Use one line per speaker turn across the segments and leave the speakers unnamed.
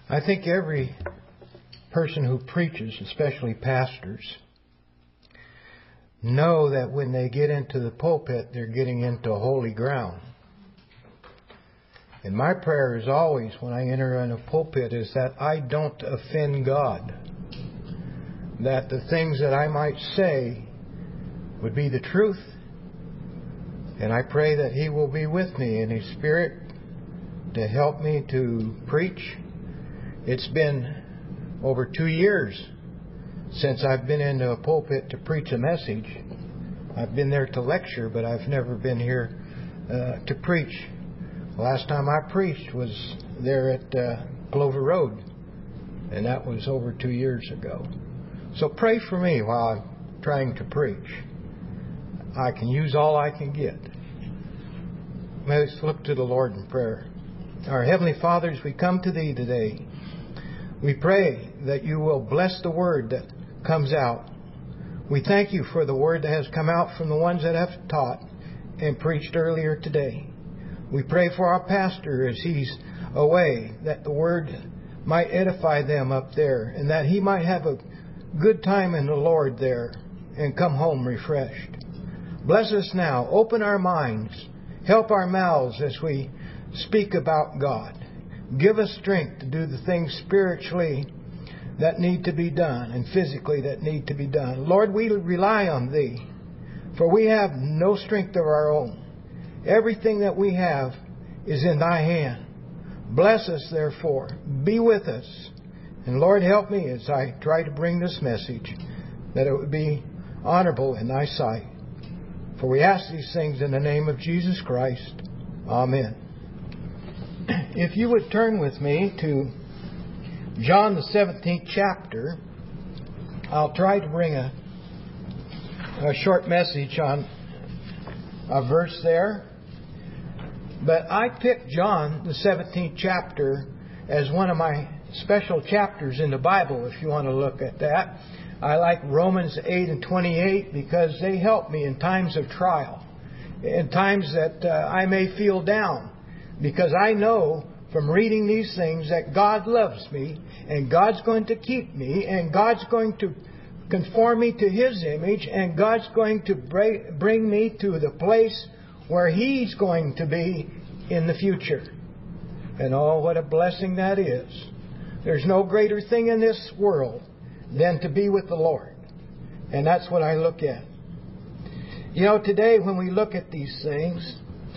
I think every person who preaches, especially pastors, know that when they get into the pulpit, they're getting into holy ground. And my prayer is always, when I enter in a pulpit, is that I don't offend God. That the things that I might say would be the truth. And I pray that He will be with me in His Spirit to help me to preach. It's been over 2 years since I've been into a pulpit to preach a message. I've been there to lecture, but I've never been here to preach. The last time I preached was there at Clover Road, and that was over 2 years ago. So pray for me while I'm trying to preach. I can use all I can get. Let's look to the Lord in prayer. Our Heavenly Father, as we come to Thee today, we pray that You will bless the word that comes out. We thank You for the word that has come out from the ones that have taught and preached earlier today. We pray for our pastor as he's away, that the word might edify them up there, and that he might have a good time in the Lord there and come home refreshed. Bless us now. Open our minds. Help our mouths as we speak about God. Give us strength to do the things spiritually that need to be done and physically that need to be done. Lord, we rely on Thee, for we have no strength of our own. Everything that we have is in Thy hand. Bless us, therefore. Be with us. And Lord, help me as I try to bring this message, that it would be honorable in Thy sight. For we ask these things in the name of Jesus Christ. Amen. If you would turn with me to John the 17th chapter, I'll try to bring a short message on a verse there. But I picked John the 17th chapter as one of my special chapters in the Bible, if you want to look at that. I like Romans 8 and 28 because they help me in times of trial, in times that I may feel down. Because I know from reading these things that God loves me, and God's going to keep me, and God's going to conform me to His image, and God's going to bring me to the place where He's going to be in the future. And oh, what a blessing that is. There's no greater thing in this world than to be with the Lord. And that's what I look at. You know, today when we look at these things,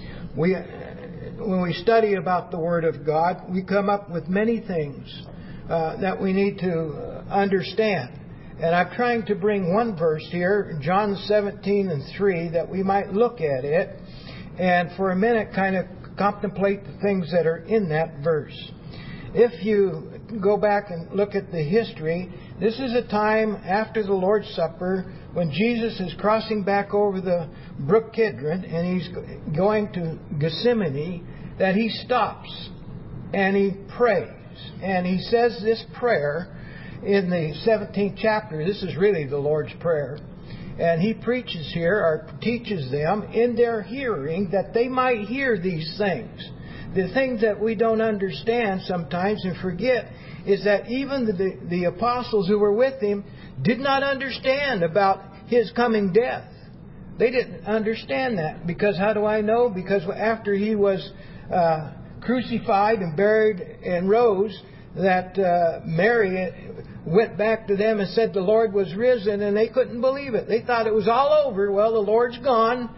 when we study about the Word of God, we come up with many things that we need to understand. And I'm trying to bring one verse here, John 17 and 3, that we might look at it and for a minute kind of contemplate the things that are in that verse. If you go back and look at the history, this is a time after the Lord's Supper when Jesus is crossing back over the brook Kidron and He's going to Gethsemane, that He stops and He prays. And He says this prayer in the 17th chapter. This is really the Lord's Prayer. And He preaches here, or teaches them in their hearing, that they might hear these things. The things that we don't understand sometimes and forget is that even the apostles who were with Him did not understand about His coming death. They didn't understand that. Because how do I know? Because after He was crucified and buried and rose, that Mary went back to them and said the Lord was risen, and they couldn't believe it. They thought it was all over. Well, the Lord's gone.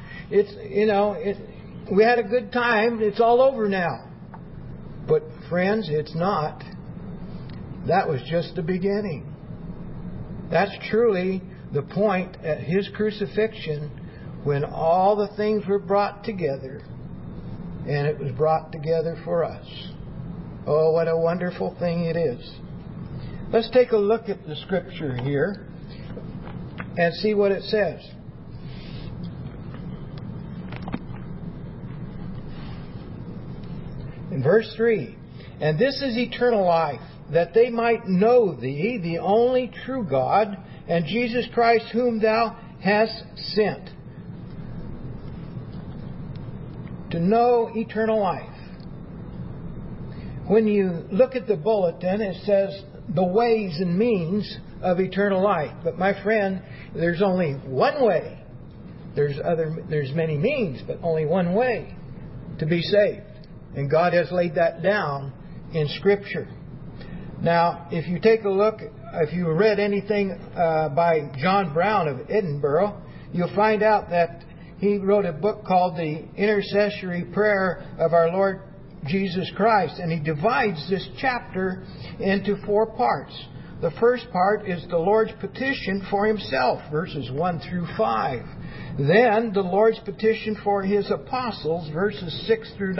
We had a good time. It's all over now. But friends, it's not. That was just the beginning. That's truly the point at His crucifixion, when all the things were brought together, and it was brought together for us. Oh, what a wonderful thing it is. Let's take a look at the scripture here and see what it says. In verse 3, and this is eternal life, that they might know Thee, the only true God, and Jesus Christ, whom Thou hast sent. To know eternal life. when you look at the bulletin, it says the ways and means of eternal life. But my friend, there's only one way. There's many means, but only one way to be saved. And God has laid that down in Scripture. Now, if you take a look, if you read anything by John Brown of Edinburgh, you'll find out that he wrote a book called The Intercessory Prayer of Our Lord Jesus Christ. And he divides this chapter into 4 parts. The first part is the Lord's petition for Himself, verses 1 through 5. Then the Lord's petition for His apostles, verses 6 through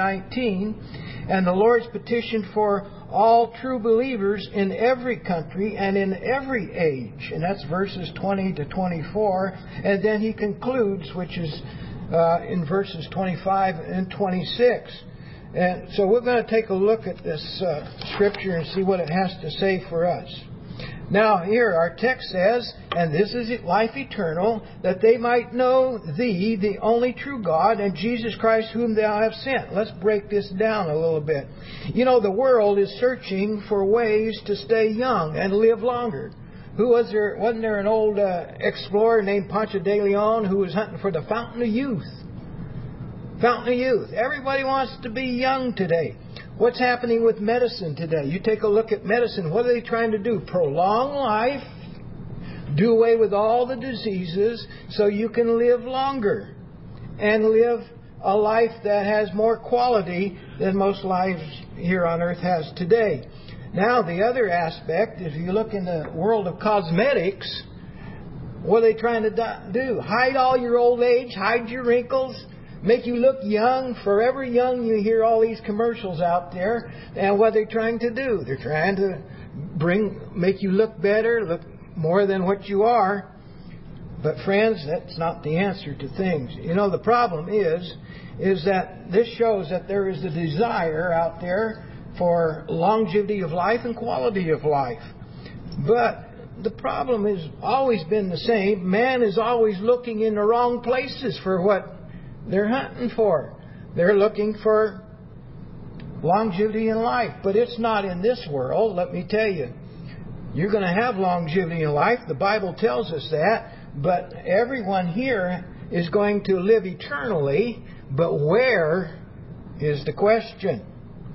19. And the Lord's petition for all true believers in every country and in every age. And that's verses 20 to 24. And then he concludes, which is in verses 25 and 26. And so we're going to take a look at this Scripture and see what it has to say for us. Now here our text says, and this is life eternal, that they might know Thee, the only true God, and Jesus Christ whom Thou hast sent. Let's break this down a little bit. You know, the world is searching for ways to stay young and live longer. Wasn't there an old explorer named Ponce de Leon who was hunting for the fountain of youth? Fountain of youth. Everybody wants to be young today. What's happening with medicine today? You take a look at medicine. What are they trying to do? Prolong life, do away with all the diseases so you can live longer and live a life that has more quality than most lives here on earth has today. Now, the other aspect, if you look in the world of cosmetics, what are they trying to do? Hide all your old age, hide your wrinkles, make you look young, forever young. You hear all these commercials out there. And what are they trying to do? They're trying to make you look better, look more than what you are. But friends, that's not the answer to things. You know, the problem is that this shows that there is a desire out there for longevity of life and quality of life. But the problem has always been the same. Man is always looking in the wrong places for what they're hunting for. They're looking for longevity in life. But it's not in this world, let me tell you. You're going to have longevity in life. The Bible tells us that. But everyone here is going to live eternally. But where is the question?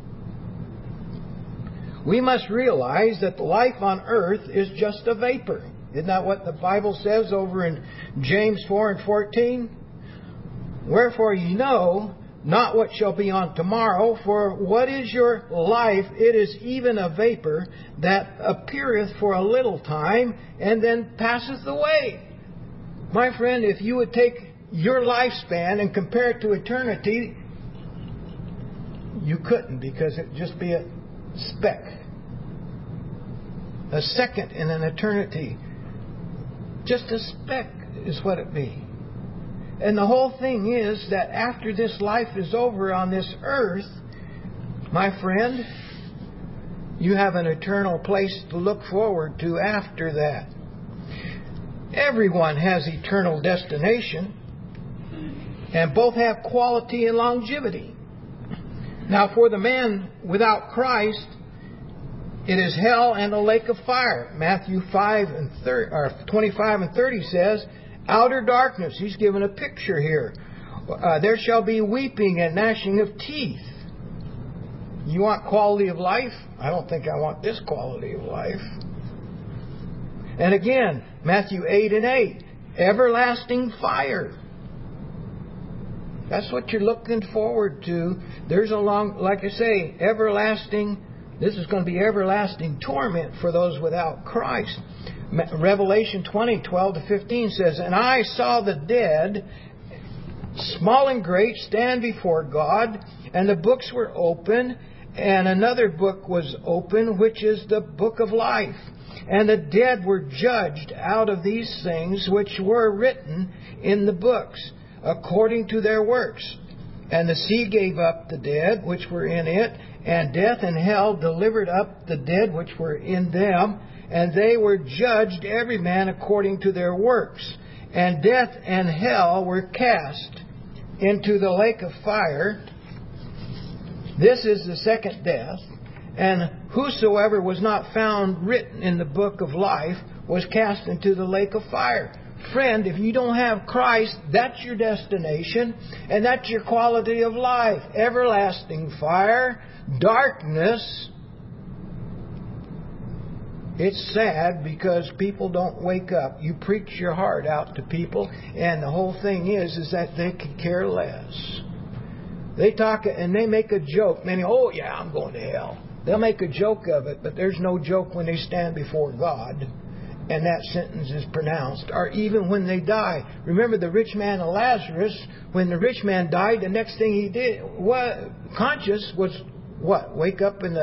We must realize that the life on earth is just a vapor. Isn't that what the Bible says over in James 4 and 14? Wherefore ye know not what shall be on tomorrow, for what is your life? It is even a vapor that appeareth for a little time and then passeth away. My friend, if you would take your lifespan and compare it to eternity, you couldn't, because it would just be a speck. A second in an eternity. Just a speck is what it be. And the whole thing is that after this life is over on this earth, my friend, you have an eternal place to look forward to after that. Everyone has eternal destination, and both have quality and longevity. Now, for the man without Christ, it is hell and a lake of fire. Matthew 25 and 30 says, outer darkness. He's given a picture here. There shall be weeping and gnashing of teeth. You want quality of life? I don't think I want this quality of life. And again, Matthew 8 and 8. Everlasting fire. That's what you're looking forward to. There's like I say, everlasting. This is going to be everlasting torment for those without Christ. Revelation 20, 12 to 15 says, and I saw the dead, small and great, stand before God, and the books were open, and another book was open, which is the book of life. And the dead were judged out of these things which were written in the books, according to their works. And the sea gave up the dead which were in it, and death and hell delivered up the dead which were in them, and they were judged every man according to their works. And death and hell were cast into the lake of fire. This is the second death. And whosoever was not found written in the book of life was cast into the lake of fire. Friend, if you don't have Christ, that's your destination, and that's your quality of life. Everlasting fire, darkness. It's sad because people don't wake up. You preach your heart out to people, and the whole thing is that they could care less. They talk and they make a joke. Many, oh yeah, I'm going to hell. They'll make a joke of it, but there's no joke when they stand before God and that sentence is pronounced, or even when they die. Remember the rich man and Lazarus, when the rich man died, the next thing he did, conscious was what? Wake up in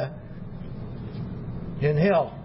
hell.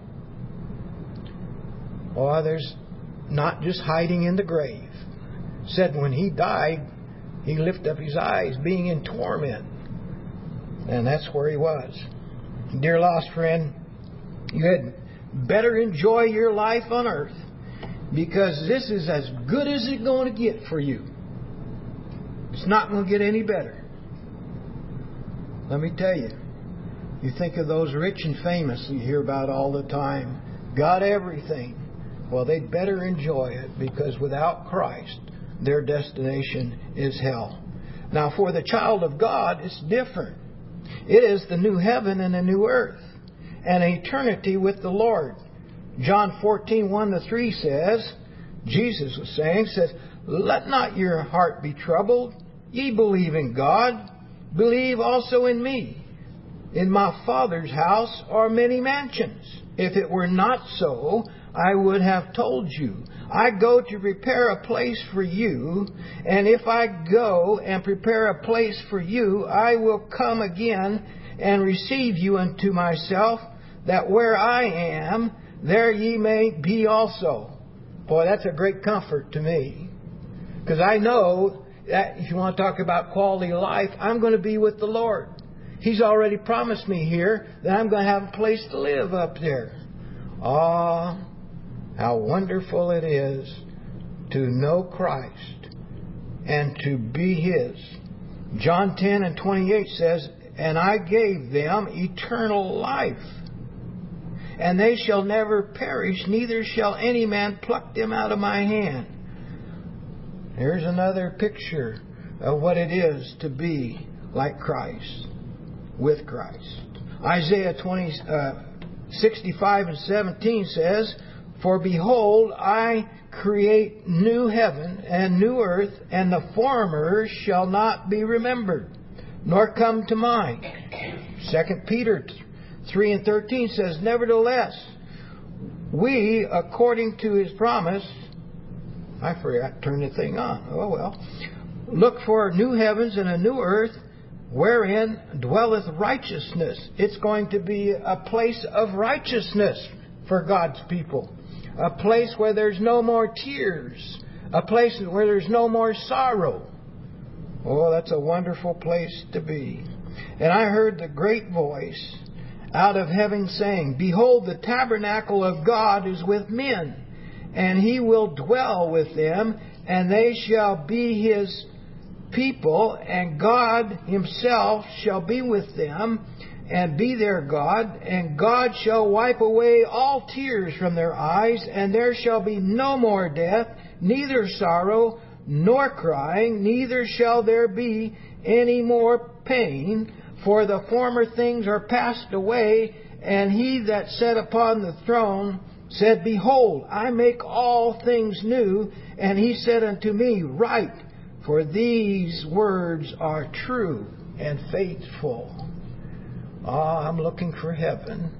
Or there's not just hiding in the grave. Said when he died, he lifted up his eyes, being in torment. And that's where he was. Dear lost friend, you had better enjoy your life on earth, because this is as good as it's going to get for you. It's not going to get any better. Let me tell you. You think of those rich and famous you hear about all the time. Got everything. Well, they'd better enjoy it, because without Christ, their destination is hell. Now, for the child of God, it's different. It is the new heaven and the new earth, and eternity with the Lord. John 14:1-3 says, Jesus was saying, says, let not your heart be troubled. Ye believe in God, believe also in me. In my Father's house are many mansions. If it were not so, I would have told you. I go to prepare a place for you, and if I go and prepare a place for you, I will come again and receive you unto myself, that where I am, there ye may be also. Boy, that's a great comfort to me. Because I know that if you want to talk about quality of life, I'm going to be with the Lord. He's already promised me here that I'm going to have a place to live up there. Ah, how wonderful it is to know Christ and to be His. John 10:28 says, and I gave them eternal life, and they shall never perish, neither shall any man pluck them out of my hand. Here's another picture of what it is to be like Christ, with Christ. Isaiah 65:17 says, for behold, I create new heaven and new earth, and the former shall not be remembered, nor come to mind. 2 Peter 3:13 says, nevertheless, we, according to His promise, I forgot to turn the thing on. Oh well. Look for new heavens and a new earth, wherein dwelleth righteousness. It's going to be a place of righteousness for God's people. A place where there's no more tears. A place where there's no more sorrow. Oh, that's a wonderful place to be. And I heard the great voice out of heaven saying, behold, the tabernacle of God is with men, and He will dwell with them, and they shall be His people, and God Himself shall be with them, and be their God, and God shall wipe away all tears from their eyes, and there shall be no more death, neither sorrow, nor crying, neither shall there be any more pain, for the former things are passed away. And He that sat upon the throne said, behold, I make all things new. And He said unto me, write, for these words are true and faithful. I'm looking for heaven.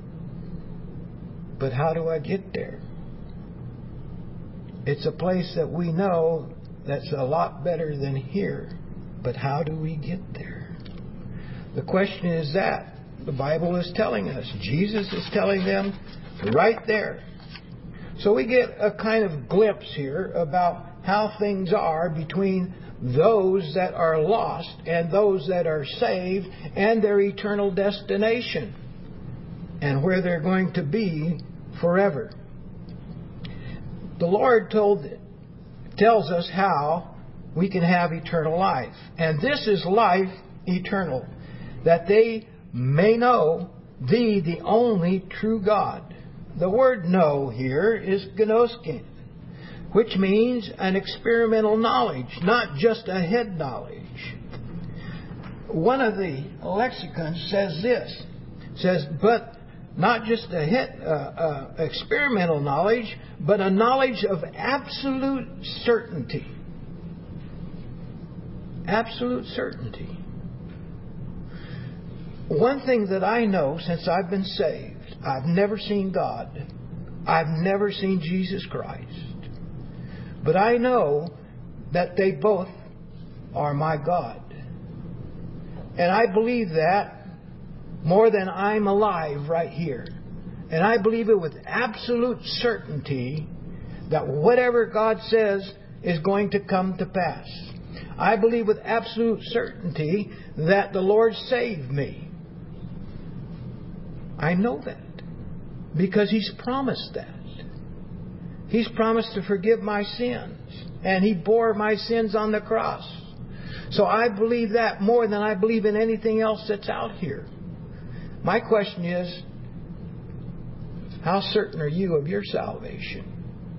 But how do I get there? It's a place that we know that's a lot better than here. But how do we get there? The question is that. The Bible is telling us. Jesus is telling them right there. So we get a kind of glimpse here about how things are between those that are lost and those that are saved, and their eternal destination, and where they're going to be forever. The Lord tells us how we can have eternal life. And this is life eternal, that they may know the only true God. The word know here is gnoskin, which means an experimental knowledge, not just a head knowledge. One of the lexicons says this, but not just a head experimental knowledge, but a knowledge of absolute certainty. Absolute certainty. One thing that I know since I've been saved, I've never seen God. I've never seen Jesus Christ. But I know that they both are my God. And I believe that more than I'm alive right here. And I believe it with absolute certainty that whatever God says is going to come to pass. I believe with absolute certainty that the Lord saved me. I know that because He's promised that. He's promised to forgive my sins, and He bore my sins on the cross. So I believe that more than I believe in anything else that's out here. My question is, how certain are you of your salvation?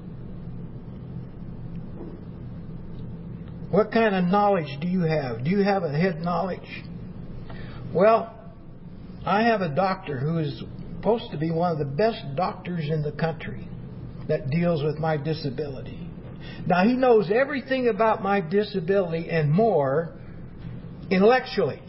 What kind of knowledge do you have? Do you have a head knowledge? Well, I have a doctor who is supposed to be one of the best doctors in the country that deals with my disability. Now, he knows everything about my disability and more intellectually.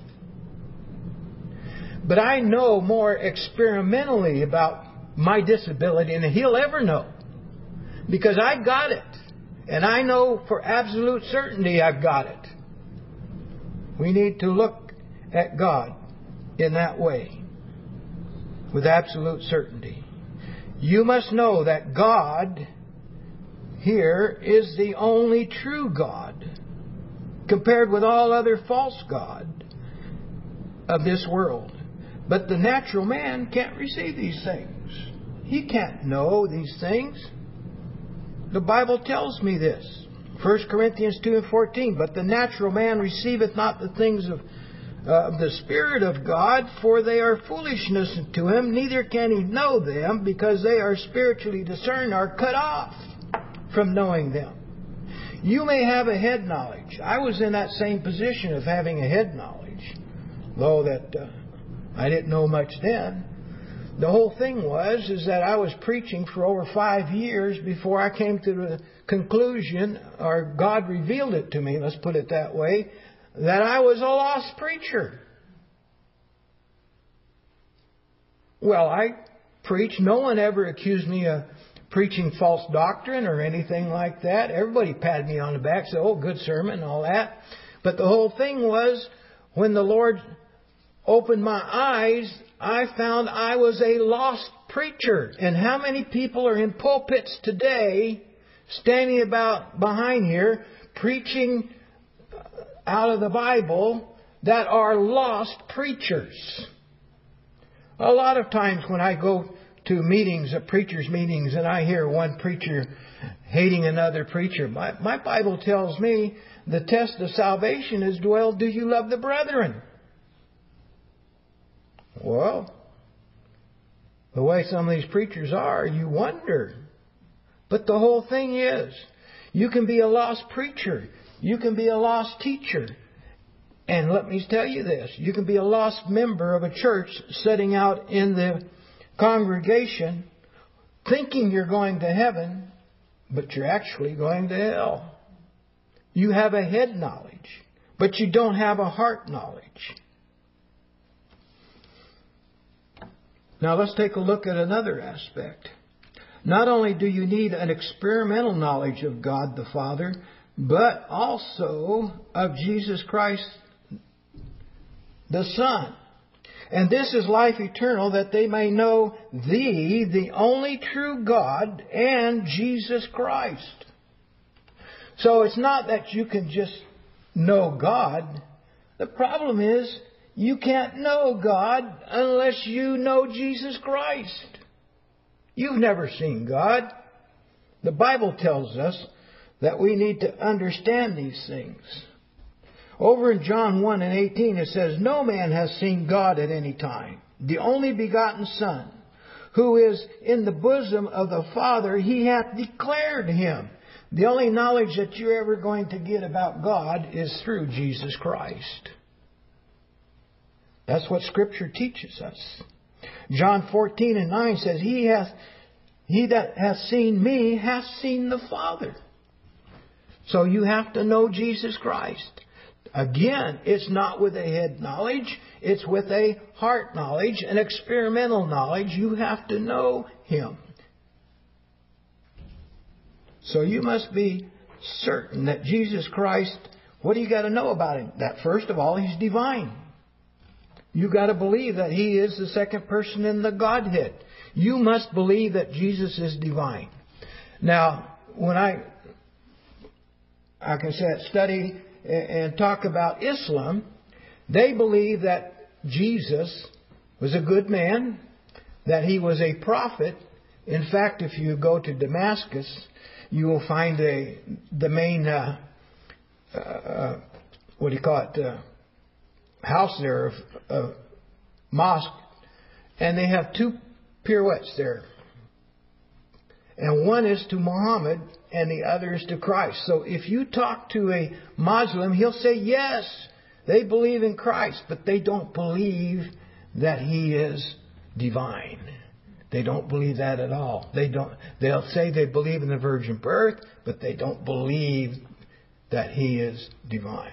But I know more experimentally about my disability than he'll ever know. Because I got it. And I know for absolute certainty I've got it. We need to look at God in that way, with absolute certainty. You must know that God here is the only true God, compared with all other false gods of this world. But the natural man can't receive these things. He can't know these things. The Bible tells me this. 1 Corinthians 2:14. But the natural man receiveth not the things of the Spirit of God, for they are foolishness to him, neither can he know them, because they are spiritually discerned, are cut off from knowing them. You may have a head knowledge. I was in that same position of having a head knowledge, though that I didn't know much then. The whole thing is that I was preaching for over 5 years before I came to the conclusion, or God revealed it to me, let's put it that way, that I was a lost preacher. Well, I preached. No one ever accused me of preaching false doctrine or anything like that. Everybody patted me on the back, said, oh, good sermon and all that. But the whole thing was, when the Lord opened my eyes, I found I was a lost preacher. And how many people are in pulpits today, standing about behind here, preaching out of the Bible, that are lost preachers? A lot of times when I go to meetings, preachers' meetings, and I hear one preacher hating another preacher, my Bible tells me the test of salvation is, well, do you love the brethren? Well, the way some of these preachers are, you wonder. But the whole thing is, you can be a lost preacher. You can be a lost teacher. And let me tell you this, you can be a lost member of a church sitting out in the congregation thinking you're going to heaven, but you're actually going to hell. You have a head knowledge, but you don't have a heart knowledge. Now let's take a look at another aspect. Not only do you need an experimental knowledge of God the Father, but also of Jesus Christ the Son. And this is life eternal, that they may know Thee, the only true God, and Jesus Christ. So it's not that you can just know God. The problem is, you can't know God unless you know Jesus Christ. You've never seen God. The Bible tells us that we need to understand these things. Over in John 1:18 it says, no man has seen God at any time. the only begotten Son, who is in the bosom of the Father, He hath declared Him. The only knowledge that you're ever going to get about God is through Jesus Christ. That's what Scripture teaches us. John 14:9 says, He that hath seen me hath seen the Father. So you have to know Jesus Christ. Again, it's not with a head knowledge. It's with a heart knowledge, an experimental knowledge. You have to know Him. So you must be certain that Jesus Christ, what do you got to know about Him? That first of all, He's divine. You got to believe that He is the second person in the Godhead. You must believe that Jesus is divine. Now, when I can say study and talk about Islam, they believe that Jesus was a good man, that He was a prophet. In fact, if you go to Damascus, you will find the main, house there of mosque, and they have two pirouettes there. And one is to Muhammad and the other is to Christ. So if you talk to a Muslim, he'll say, yes, they believe in Christ, but they don't believe that He is divine. They don't believe that at all. They'll say they believe in the virgin birth, but they don't believe that He is divine.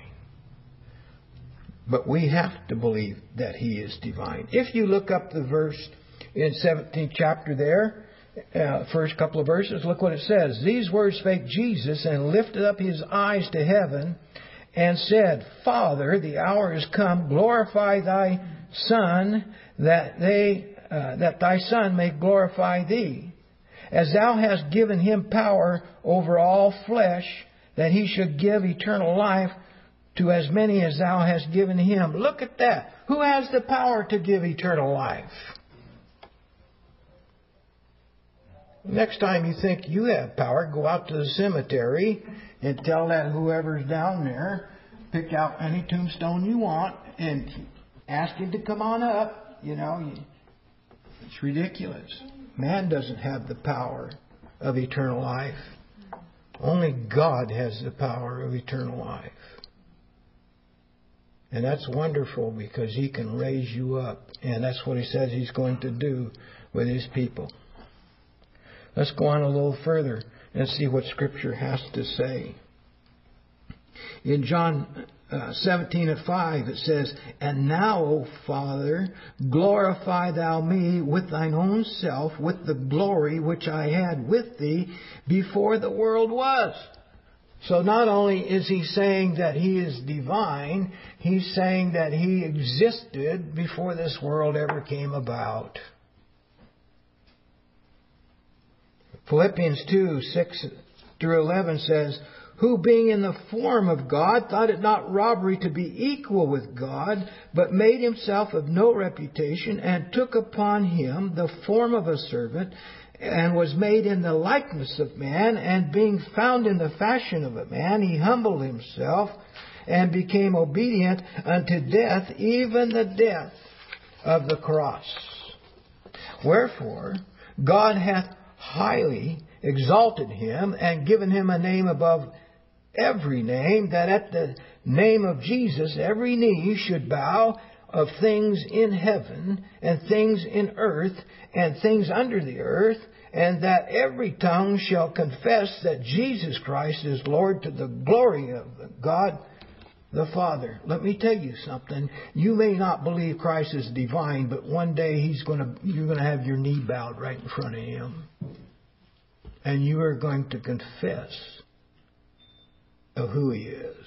But we have to believe that He is divine. If you look up the verse in 17th chapter there, first couple of verses, look what it says. These words spake Jesus, and lifted up His eyes to heaven, and said, Father, the hour is come, glorify Thy Son, that Thy Son may glorify Thee, as Thou hast given Him power over all flesh, that He should give eternal life to as many as Thou hast given Him. Look at that. Who has the power to give eternal life? Next time you think you have power, go out to the cemetery and tell that whoever's down there, pick out any tombstone you want and ask him to come on up. It's ridiculous. Man doesn't have the power of eternal life. Only God has the power of eternal life. And that's wonderful because He can raise you up. And that's what He says He's going to do with His people. Let's go on a little further and see what Scripture has to say. In John 17:5 it says, And now, O Father, glorify Thou me with Thine own self, with the glory which I had with Thee before the world was. So not only is He saying that He is divine, He's saying that He existed before this world ever came about. Philippians 2:6-11 says, Who being in the form of God thought it not robbery to be equal with God, but made Himself of no reputation, and took upon Him the form of a servant, and was made in the likeness of man, and being found in the fashion of a man, He humbled Himself, and became obedient unto death, even the death of the cross. Wherefore, God hath highly exalted Him, and given Him a name above every name, that at the name of Jesus every knee should bow, of things in heaven, and things in earth, and things under the earth, and that every tongue shall confess that Jesus Christ is Lord, to the glory of God the Father. Let me tell you something. You may not believe Christ is divine, but one day you're going to have your knee bowed right in front of Him. And you are going to confess of who He is.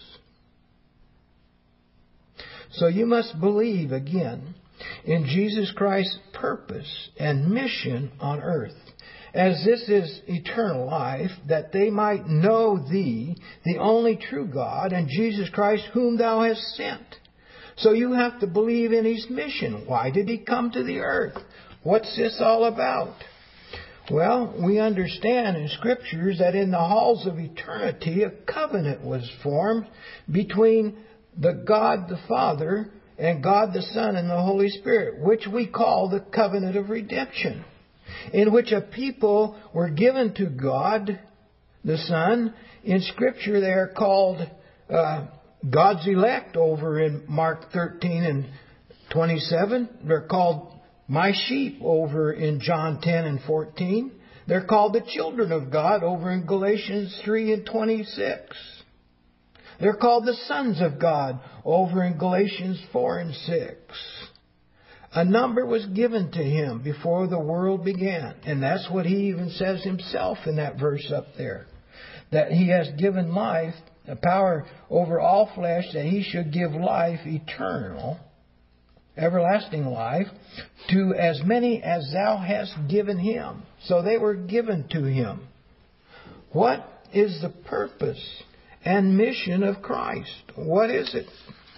So you must believe again in Jesus Christ's purpose and mission on earth, as this is eternal life, that they might know Thee, the only true God, and Jesus Christ whom Thou hast sent. So you have to believe in His mission. Why did He come to the earth? What's this all about? Well, we understand in Scriptures that in the halls of eternity a covenant was formed between the God the Father and God the Son and the Holy Spirit, which we call the covenant of redemption, in which a people were given to God the Son. In Scripture they are called God's elect over in Mark 13 and 27. They're called my sheep over in John 10 and 14. They're called the children of God over in Galatians 3 and 26. They're called the sons of God over in Galatians 4 and 6. A number was given to him before the world began. And that's what he even says himself in that verse up there. That he has given life, the power over all flesh, that he should give life eternal, everlasting life, to as many as thou hast given him. So they were given to him. What is the purpose and mission of Christ? What is it?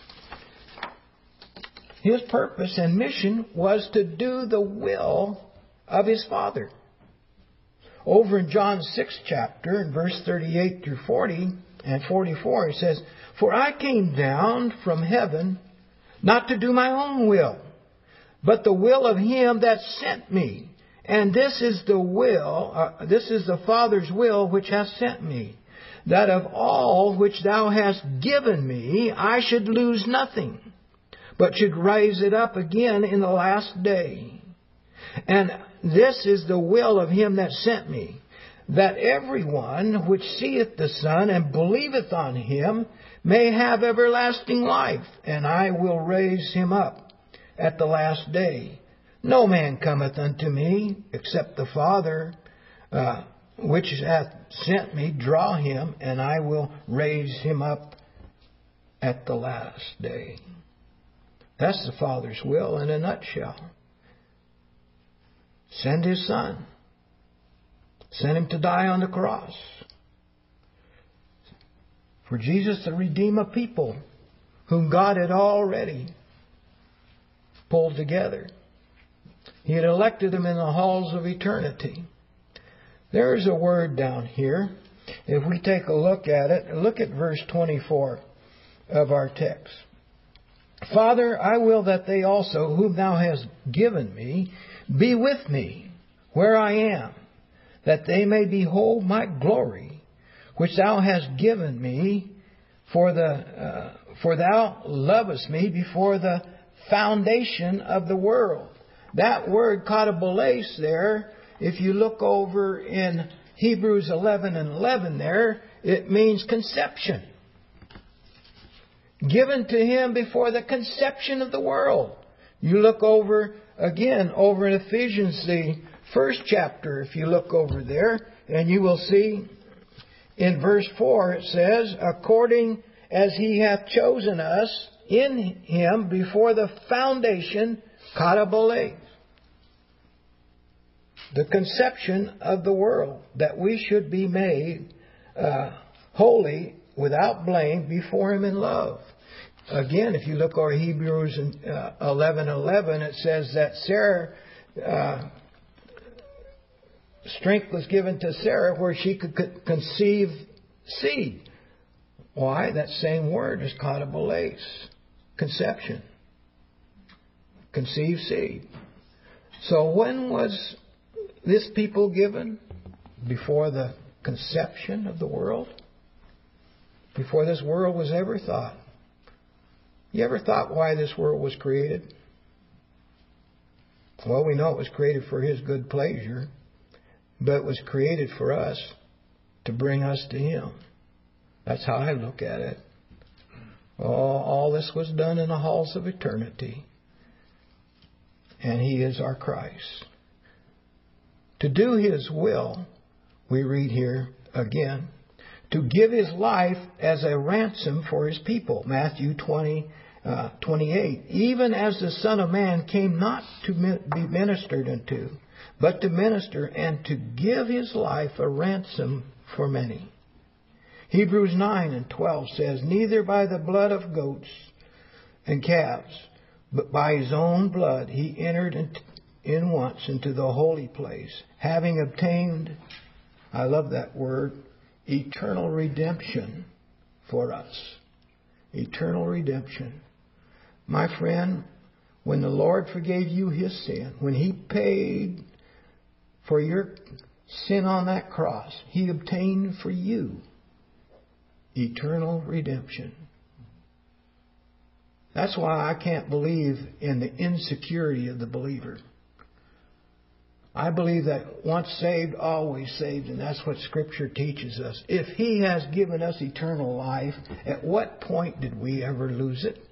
His purpose and mission was to do the will of his Father. Over in John 6 chapter, in verse 38 through 40 and 44, it says, For I came down from heaven not to do my own will, but the will of him that sent me. And this is the will, this is the Father's will which hath sent me, that of all which thou hast given me, I should lose nothing, but should raise it up again in the last day. And this is the will of him that sent me, that everyone which seeth the Son and believeth on him may have everlasting life, and I will raise him up at the last day. No man cometh unto me, except the Father which hath sent me draw him, and I will raise him up at the last day. That's the Father's will in a nutshell. Send his Son. Send him to die on the cross. For Jesus to redeem a people whom God had already pulled together. He had elected them in the halls of eternity. There is a word down here. If we take a look at it, look at verse 24 of our text. Father, I will that they also, whom thou hast given me, be with me where I am, that they may behold my glory, which thou hast given me, for thou lovest me before the foundation of the world. That word kataboles there, if you look over in Hebrews 11 and 11 there, it means conception. Given to him before the conception of the world. You look over, again, over in Ephesians, the first chapter, if you look over there, and you will see in verse 4, it says, according as he hath chosen us in him before the foundation, kataboles, the conception of the world, that we should be made holy, without blame, before him in love. Again, if you look over Hebrews 11:11, it says that Sarah, strength was given to Sarah where she could conceive seed. Why? That same word is kataboles, conception, conceive seed. So when was this people given? Before the conception of the world? Before this world was ever thought. You ever thought why this world was created? Well, we know it was created for his good pleasure, but it was created for us to bring us to him. That's how I look at it. All this was done in the halls of eternity. And he is our Christ. To do his will, we read here again, to give his life as a ransom for his people. Matthew 20:28. Even as the Son of Man came not to be ministered unto, but to minister and to give his life a ransom for many. Hebrews 9:12 says, neither by the blood of goats and calves, but by his own blood he entered in once into the holy place, having obtained, I love that word, eternal redemption for us. Eternal redemption. My friend, when the Lord forgave you His sin, when He paid for your sin on that cross, He obtained for you eternal redemption. That's why I can't believe in the insecurity of the believer. I believe that once saved, always saved, and that's what Scripture teaches us. If He has given us eternal life, at what point did we ever lose it?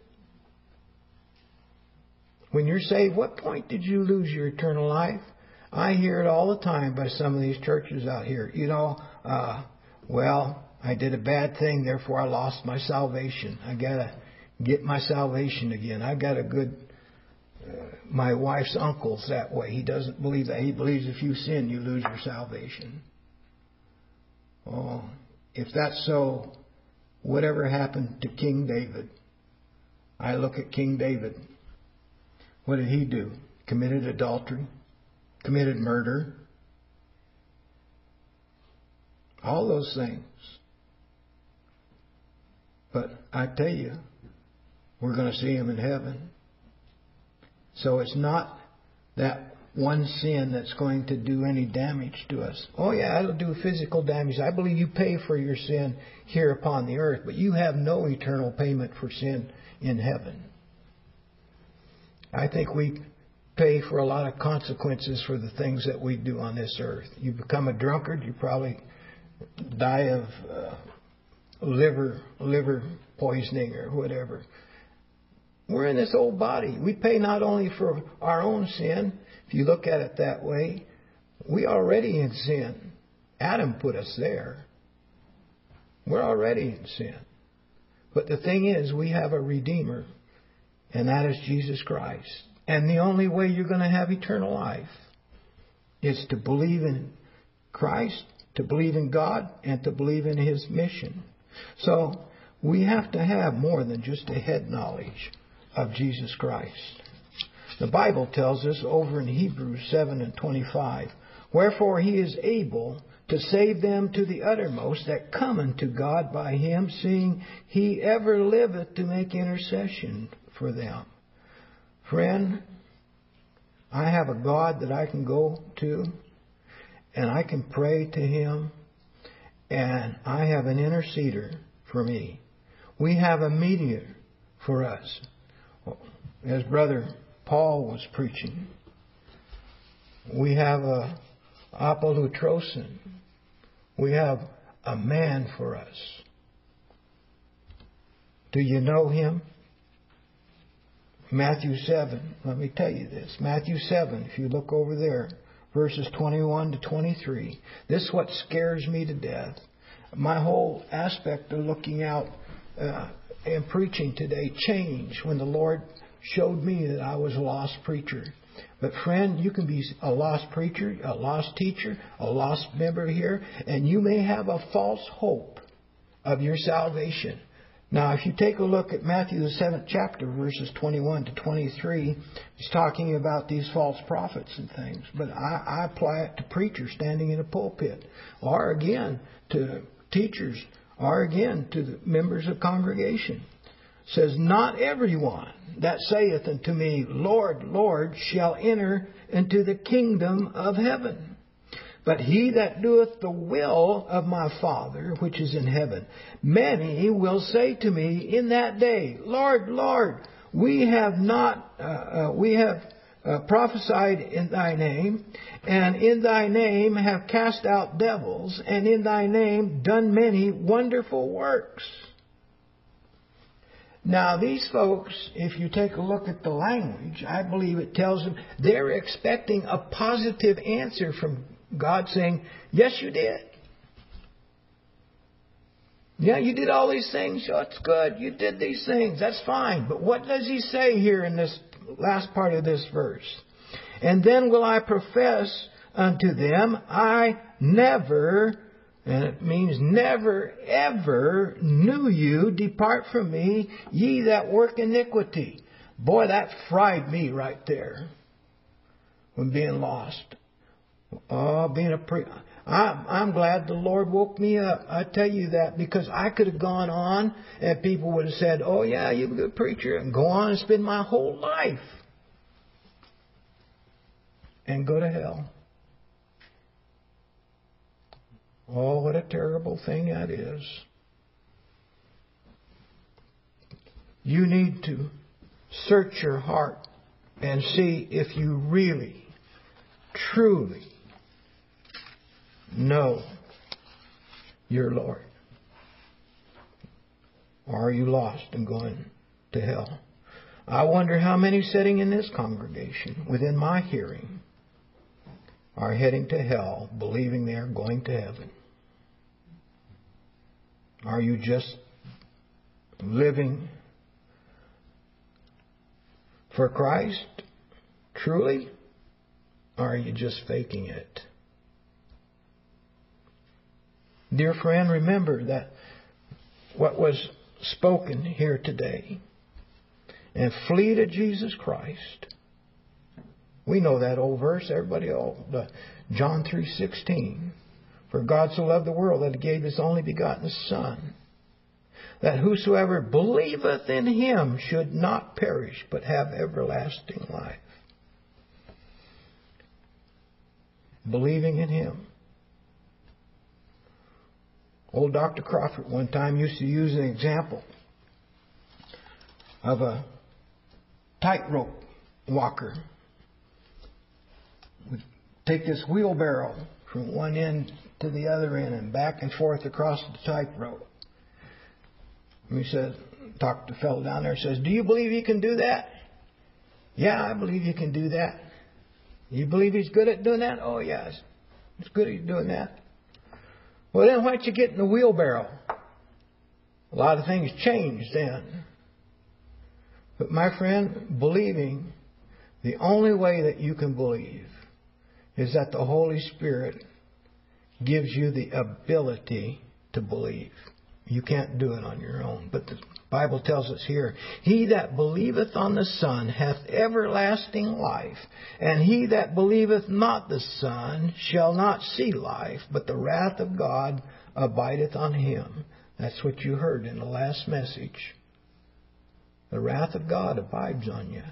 When you're saved, what point did you lose your eternal life? I hear it all the time by some of these churches out here. Well, I did a bad thing, therefore I lost my salvation. I got to get my salvation again. I got a good... my wife's uncle's that way. He doesn't believe that. He believes if you sin, you lose your salvation. Oh, if that's so, whatever happened to King David? I look at King David. What did he do? Committed adultery, committed murder, all those things. But I tell you, we're going to see him in heaven. So it's not that one sin that's going to do any damage to us. Oh yeah, it'll do physical damage. I believe you pay for your sin here upon the earth, but you have no eternal payment for sin in heaven. I think we pay for a lot of consequences for the things that we do on this earth. You become a drunkard, you probably die of liver poisoning or whatever. We're in this old body. We pay not only for our own sin, if you look at it that way, we are already in sin. Adam put us there. We're already in sin. But the thing is, we have a Redeemer, and that is Jesus Christ. And the only way you're going to have eternal life is to believe in Christ, to believe in God, and to believe in His mission. So we have to have more than just a head knowledge of Jesus Christ. The Bible tells us over in Hebrews 7:25, wherefore He is able to save them to the uttermost that come unto God by Him, seeing He ever liveth to make intercession for them. Friend, I have a God that I can go to, and I can pray to Him, and I have an interceder for me. We have a mediator for us. As Brother Paul was preaching, we have a apolutrosin. We have a man for us. Do you know him? Matthew 7. Let me tell you this. Matthew 7, if you look over there, verses 21 to 23. This is what scares me to death. My whole aspect of looking out and preaching today changed when the Lord showed me that I was a lost preacher. But friend, you can be a lost preacher, a lost teacher, a lost member here, and you may have a false hope of your salvation. Now, if you take a look at Matthew the 7th chapter, verses 21 to 23, it's talking about these false prophets and things. But I apply it to preachers standing in a pulpit, or again to teachers, or again to the members of congregation. It says, not everyone that saith unto me, Lord, Lord, shall enter into the kingdom of heaven, but he that doeth the will of my Father which is in heaven. Many will say to me in that day, Lord, Lord, we have prophesied in thy name, and in thy name have cast out devils, and in thy name done many wonderful works. Now, these folks, if you take a look at the language, I believe it tells them they're expecting a positive answer from God saying, yes, you did. Yeah, you did all these things. Oh, it's good. You did these things. That's fine. But what does He say here in this last part of this verse? And then will I profess unto them, I never, and it means never, ever knew you. Depart from me, ye that work iniquity. Boy, that fried me right there when being lost. Oh, I'm glad the Lord woke me up. I tell you that, because I could have gone on and people would have said, oh yeah, you're a good preacher, and go on and spend my whole life and go to hell. Oh, what a terrible thing that is. You need to search your heart and see if you really, truly know your Lord. Or are you lost and going to hell? I wonder how many sitting in this congregation, within my hearing, are heading to hell, believing they are going to heaven. Are you just living for Christ, truly? Or are you just faking it? Dear friend, remember that what was spoken here today. And flee to Jesus Christ. We know that old verse, everybody, John 3:16. For God so loved the world that He gave His only begotten Son, that whosoever believeth in Him should not perish, but have everlasting life. Believing in Him. Old Dr. Crawford one time used to use an example of a tightrope walker. Would take this wheelbarrow from one end to the other end and back and forth across the tightrope. He says, talked to the fellow down there, says, do you believe you can do that? Yeah, I believe you can do that. You believe he's good at doing that? Oh, yes. He's good at doing that. Well, then why don't you get in the wheelbarrow? A lot of things changed then. But my friend, believing, the only way that you can believe is that the Holy Spirit gives you the ability to believe. You can't do it on your own. But the Bible tells us here, he that believeth on the Son hath everlasting life, and he that believeth not the Son shall not see life, but the wrath of God abideth on him. That's what you heard in the last message. The wrath of God abides on you.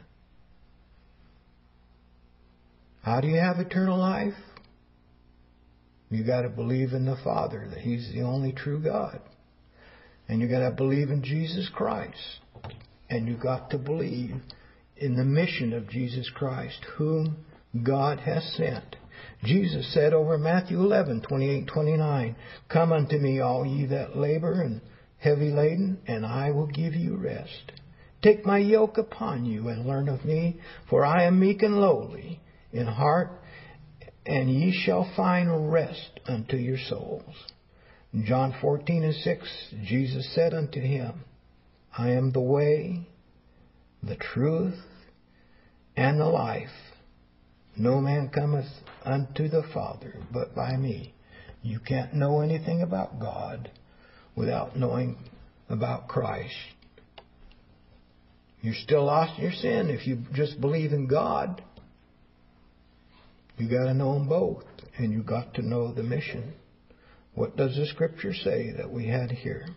How do you have eternal life? You got to believe in the Father, that He's the only true God. And you got to believe in Jesus Christ. And you got to believe in the mission of Jesus Christ, whom God has sent. Jesus said over Matthew 11:28-29, Come unto me, all ye that labor and heavy laden, and I will give you rest. Take my yoke upon you and learn of me, for I am meek and lowly in heart, and ye shall find rest unto your souls. John 14:6, Jesus said unto him, I am the way, the truth, and the life. No man cometh unto the Father but by me. You can't know anything about God without knowing about Christ. You're still lost in your sin if you just believe in God. You got to know them both, and you got to know the mission. What does the Scripture say that we had here?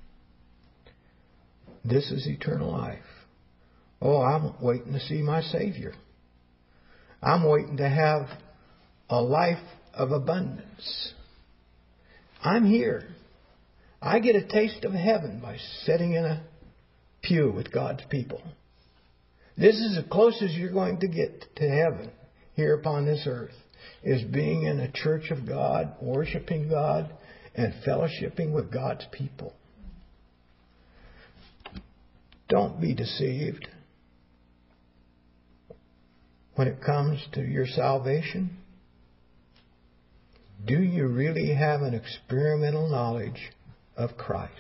This is eternal life. Oh, I'm waiting to see my Savior. I'm waiting to have a life of abundance. I'm here. I get a taste of heaven by sitting in a pew with God's people. This is the closest you're going to get to heaven here upon this earth, is being in a church of God, worshiping God, and fellowshipping with God's people. Don't be deceived when it comes to your salvation. Do you really have an experimental knowledge of Christ?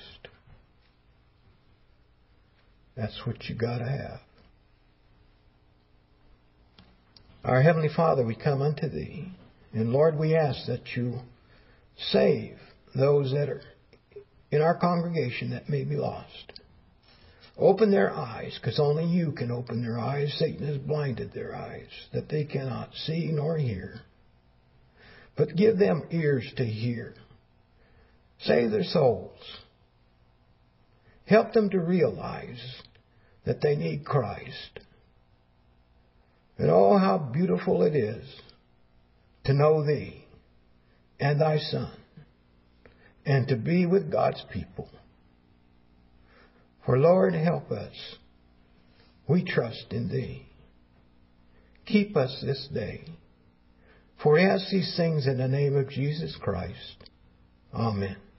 That's what you got to have. Our Heavenly Father, we come unto Thee, and Lord, we ask that You save those that are in our congregation that may be lost. Open their eyes, because only You can open their eyes. Satan has blinded their eyes, that they cannot see nor hear. but give them ears to hear. Save their souls. Help them to realize that they need Christ. And oh, how beautiful it is to know Thee and Thy Son, and to be with God's people. For Lord, help us. We trust in Thee. Keep us this day. For we ask these things in the name of Jesus Christ. Amen.